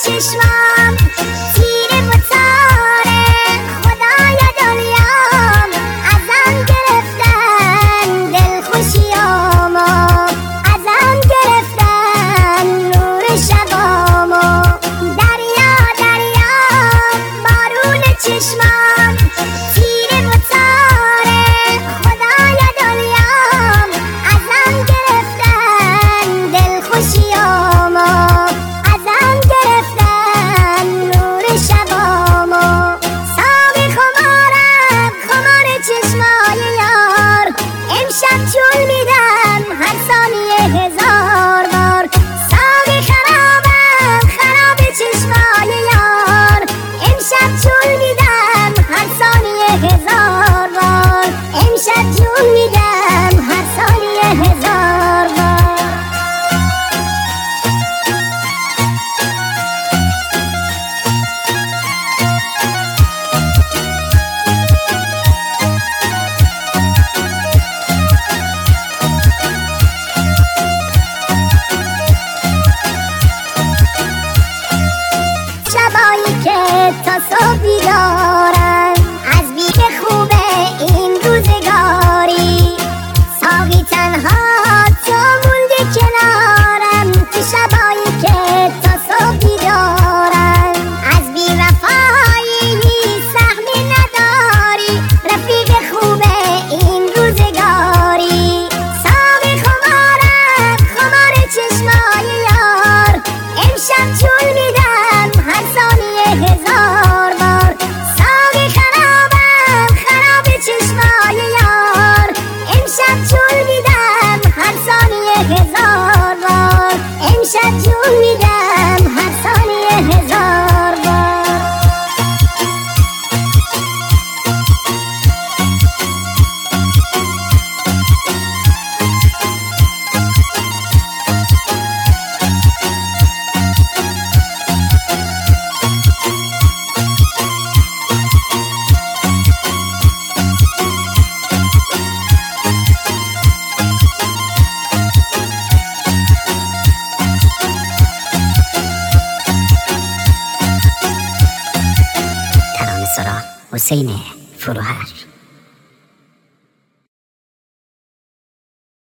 چشمام تیره و تاره، خدای دنیام ازم گرفتن دلخوشیامو، ازم گرفتن نور شبامو. دریا دریا بارون چشمام تیره و تاره، خدای دنیام ازم گرفتن دلخوشیامو، ازم گرفتن نور شبامو. ساقی خمارم خمار چشمای یار، امشب جون میدم هر ثانیه 1000 بار. ساقی خرابم خراب چشمای یار، امشب جون میدم هر ثانیه 1000 بار، امشب جون میدم هر ثانیه 1000 بار. شبایی که تا صبح بیدارم از بیم خوبه این روزگاری، ساقی تنها تو موندی کنارم. تو شبایی که تا صبح بیدارم از بی وفایی سهمی نداری، رفیق خوبه این روزگاری. ساقی خمارم خمار چشمای یار، امشب جون میدم هر ثانیه 1000 بار. ساقی خرابم خراب چشمای یار، امشب جون میدم هر ثانیه 1000 بار، امشب جون میدم هر ثانیه 1000 بار. ترانه‌سرا حسین فروهر.